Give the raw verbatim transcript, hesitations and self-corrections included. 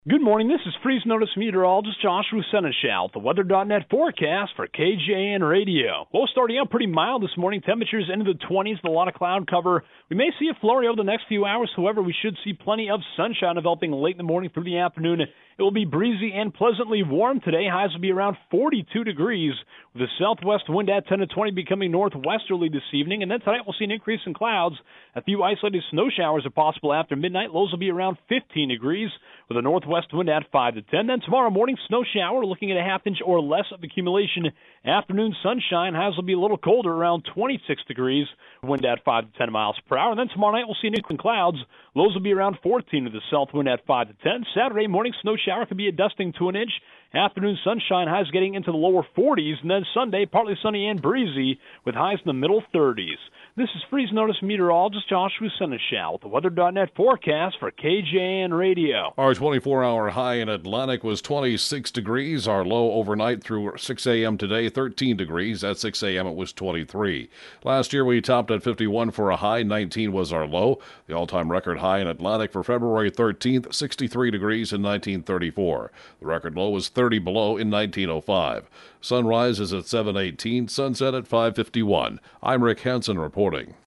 Good morning. This is Freeze Notice meteorologist Joshua Seneschal with the weather dot net forecast for K J N Radio. Well, starting out pretty mild this morning. Temperatures into the twenties with a lot of cloud cover. We may see a flurry over the next few hours. However, we should see plenty of sunshine developing late in the morning through the afternoon. It will be breezy and pleasantly warm today. Highs will be around forty-two degrees with a southwest wind at ten to twenty becoming northwesterly this evening. And then tonight we'll see an increase in clouds. A few isolated snow showers are possible after midnight. Lows will be around fifteen degrees with a northwest wind at five to ten. Then tomorrow morning, snow shower, looking at a half inch or less of accumulation. Afternoon sunshine. Highs will be a little colder, around twenty-six degrees. Wind at five to ten miles per hour. And then tomorrow night we'll see an increase in clouds. Lows will be around fourteen with the south wind at five to ten. Saturday morning, snow shower could be a dusting to an inch. Afternoon sunshine, highs getting into the lower forties. And then Sunday, partly sunny and breezy with highs in the middle thirties. This is Freeze Notice meteorologist Joshua Seneschal with the weather dot net forecast for K J N Radio. Our twenty-four hour high in Atlantic was twenty-six degrees. Our low overnight through six a.m. today, thirteen degrees. At six a.m. it was twenty-three. Last year we topped at fifty-one for a high, nineteen was our low. The all-time record high in Atlantic for February thirteenth, sixty-three degrees in nineteen thirty-four. The record low was thirty below in nineteen oh five. Sunrise is at seven eighteen, sunset at five fifty-one. I'm Rick Hansen reporting.